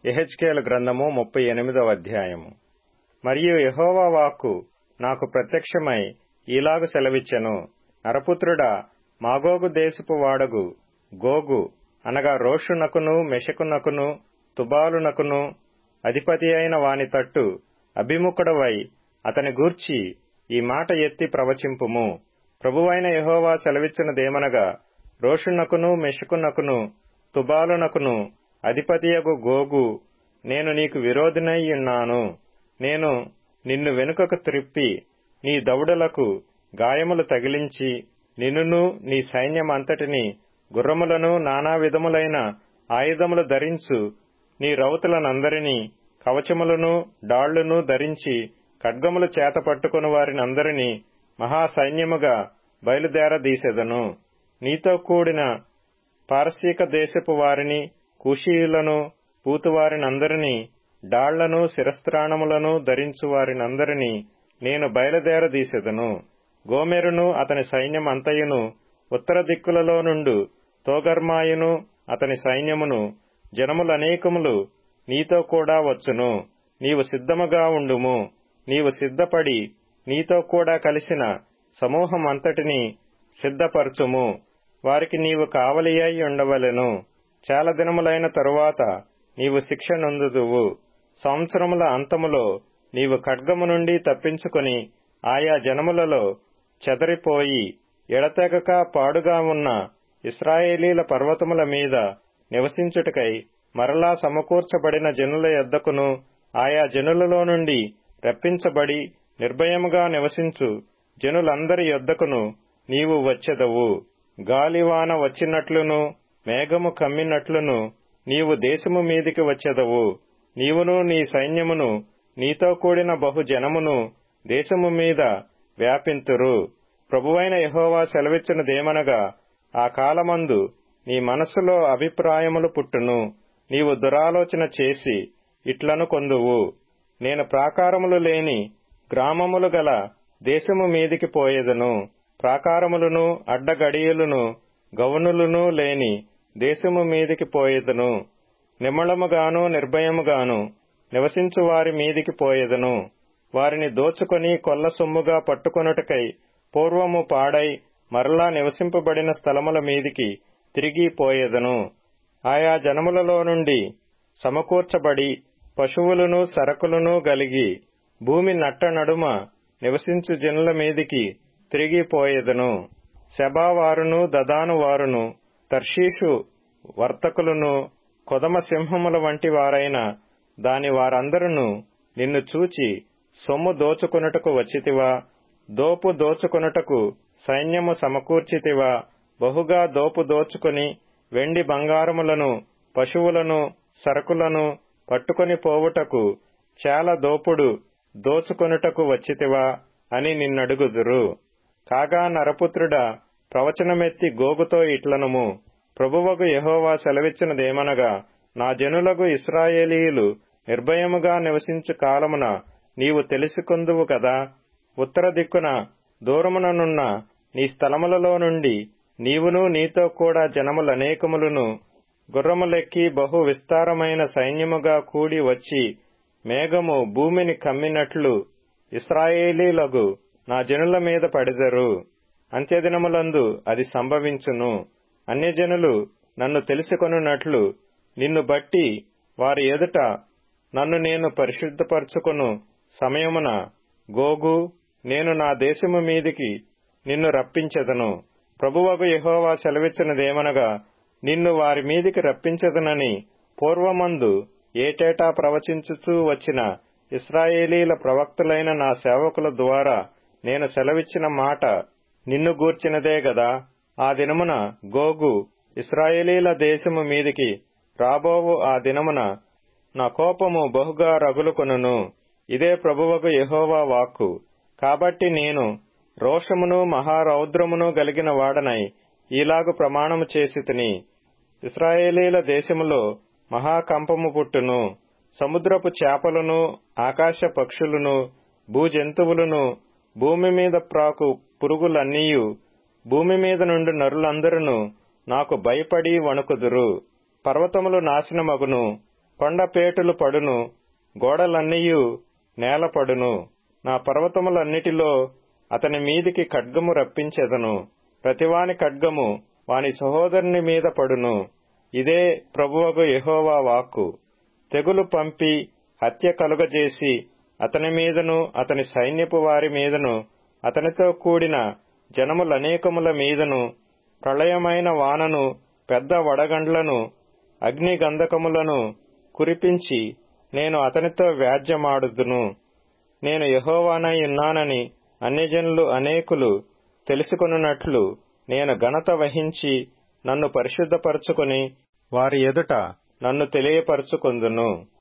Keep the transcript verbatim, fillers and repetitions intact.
యెహెజ్కేలు గ్రంథము ముప్పై ఎనిమిదవ అధ్యాయము. మరియు యెహోవా వాక్కు నాకు ప్రత్యక్షమై ఈలాగు సెలవిచ్చెను. నరపుత్రుడా, మాగోగు దేశపు వాడగు గోగు అనగా రోషునకును మెషకునకును తుబాలునకును అధిపతి అయిన వాని తట్టు అభిముఖుడవై అతని గూర్చి ఈ మాట ఎత్తి ప్రవచింపుము. ప్రభువైన యెహోవా సెలవిచ్చినదేమనగా, రోషునకును మెషకునకును తుబాలునకును అధిపతియగు గోగు, నేను నీకు విరోధినై ఉన్నాను. నేను నిన్ను వెనుకకు త్రిప్పి నీ దవడలకు గాయములు తగిలించి నిన్నును నీ సైన్యమంతటిని గుర్రములను నానా విధములైన ఆయుధములు ధరించు నీ రౌతులనందరినీ కవచములను డాళ్లును ధరించి ఖడ్గములు చేత పట్టుకుని వారినందరినీ మహాసైన్యముగా బయలుదేరదీసెదను. నీతో కూడిన పారసీక దేశపు వారిని, కూషీయులను, పూతువారినందరినీ, డాళ్లను శిరస్త్రాణములను ధరించు వారినందరినీ నేను బయలుదేరదీసెదను. గోమెరును అతని సైన్యం అంతయును ఉత్తర దిక్కులలో నుండు తోగర్మాయును అతని సైన్యమును జనములనేకములు నీతో కూడా వచ్చును. నీవు సిద్ధముగా ఉండుము. నీవు సిద్ధపడి నీతో కూడా కలిసిన సమూహమంతటిని సిద్ధపరచుము. వారికి నీవు కావలియై ఉండవలెను. చాలా దినములైన తరువాత నీవు శిక్ష నొందుదువు. సంవత్సరముల అంతములో నీవు ఖడ్గము నుండి తప్పించుకొని ఆయా జనములలో చెదరిపోయి ఎడతెగక పాడుగా ఉన్న ఇశ్రాయేలీల పర్వతముల మీద నివసించుటకై మరలా సమకూర్చబడిన జనుల యొద్దకును, ఆయా జనులలో నుండి రప్పించబడి నిర్భయముగా నివసించు జనులందరి యొద్దకును నీవు వచ్చెదవు. గాలివాన వచ్చినట్లును మేఘము కమ్మినట్లును నీవు దేశము మీదికి వచ్చెదవు. నీవును నీ సైన్యమును నీతో కూడిన బహు జనమును దేశము మీద వ్యాపింతురు. ప్రభువైన యెహోవా సెలవిచ్చినదేమనగా, ఆ కాలమందు నీ మనస్సులో అభిప్రాయములు పుట్టును. నీవు దురాలోచన చేసి ఇట్లను కొందువు, నేను ప్రాకారములు లేని గ్రామములు గల దేశము మీదికి పోయేదను. ప్రాకారములను అడ్డగడియలును గవనులను లేని దేశము మీదికి పోయేదను. నిమ్మళముగాను నిర్భయముగాను నివసించు వారి మీదికి పోయేదను. వారిని దోచుకొని కొల్ల సొమ్ముగా పట్టుకొనుటకై పూర్వము పాడై మరలా నివసింపబడిన స్థలముల మీదికి తిరిగి పోయేదను. ఆయా జనములలో నుండి సమకూర్చబడి పశువులను సరకులను గలిగి భూమి నట్ట నడుమ నివసించు జనుల మీదికి తిరిగి పోయేదను. శబావారును దదాను వారును తర్షీషు వర్తకులను కొదమ సింహముల వంటి వారైన దాని వారందరును నిన్ను చూచి సొమ్ము దోచుకొనుటకు వచ్చితివా, దోపు దోచుకొనుటకు సైన్యము సమకూర్చితివా, బహుగా దోపు దోచుకొని వెండి బంగారములను పశువులను సరకులను పట్టుకొని పోవుటకు చాలా దోపుడు దోచుకొనుటకు వచ్చితివా అని నిన్నడుగుదురు. కాగా నరపుత్రుడా, ప్రవచనమెత్తి గోగుతో ఇట్లనుము. ప్రభువగు యెహోవా సెలవిచ్చినదేమనగా, నా జనులగు ఇశ్రాయేలీయులు నిర్భయముగా నివసించు కాలమున నీవు తెలుసుకొందువు కదా. ఉత్తర దిక్కున దూరముననున్న నీ స్థలములలో నుండి నీవును నీతో కూడా జనములనేకములను గుర్రములెక్కి బహు విస్తారమైన సైన్యముగా కూడి వచ్చి మేఘము భూమిని కమ్మినట్లు ఇశ్రాయేలీలగు నా జనుల మీద పడెదరు. అంత్యదినములందు అది సంభవించును. అన్యజనులు నన్ను తెలుసుకొనున్నట్లు నిన్ను బట్టి వారి ఎదుట నన్ను నేను పరిశుద్ధపరచుకొను సమయమున గోగు, నేను నా దేశము మీదికి నిన్ను రప్పించెదను. ప్రభువగు యెహోవా సెలవిచ్చినదేమనగా, నిన్ను వారి మీదికి రప్పించెదనని పూర్వమందు ఏటేటా ప్రవచించుచూ వచ్చిన ఇశ్రాయేలీల ప్రవక్తులైన నా సేవకుల ద్వారా నేను సెలవిచ్చిన మాట నిన్ను గూర్చినదే గదా. ఆ దినమున గోగు ఇశ్రాయేలీల దేశము మీదికి రాబోవు. ఆ దినమున నా కోపము బహుగా రగులుకొనును. ఇదే ప్రభువగు యెహోవా వాక్కు. కాబట్టి నేను రోషమును మహారౌద్రమును గలిగిన వాడనై ఈలాగు ప్రమాణము చేసితిని. ఇశ్రాయేలీల దేశములో మహాకంపము పుట్టును. సముద్రపు చేపలను ఆకాశ పక్షులను భూజంతువులను భూమి మీద ప్రాకు పురుగులన్నీయు భూమి మీద నుండి నరులందరూ నాకు భయపడి వణుకుదురు. పర్వతములు నాశనమగును, కొండపేటులు పడును, గోడలన్నీయు నేలపడును. నా పర్వతములన్నిటిలో అతని మీదికి ఖడ్గము రప్పించెదను. ప్రతివాని ఖడ్గము వాని సహోదరుని మీద పడును. ఇదే ప్రభువగు యెహోవా వాక్కు. తెగులు పంపి హత్య కలుగజేసి అతని మీదను అతని సైన్యపు వారి మీదను అతనితో కూడిన జనములనేకముల మీదను ప్రళయమైన వానను, పెద్ద వడగండ్లను, అగ్నిగంధకములను కురిపించి నేను అతనితో వ్యాజ్యమాడుదును. నేను యెహోవానై ఉన్నానని అన్యజనులు అనేకులు తెలుసుకొనున్నట్లు నేను ఘనత వహించి నన్ను పరిశుద్ధపరచుకొని వారి ఎదుట నన్ను తెలియపరచుకొందును.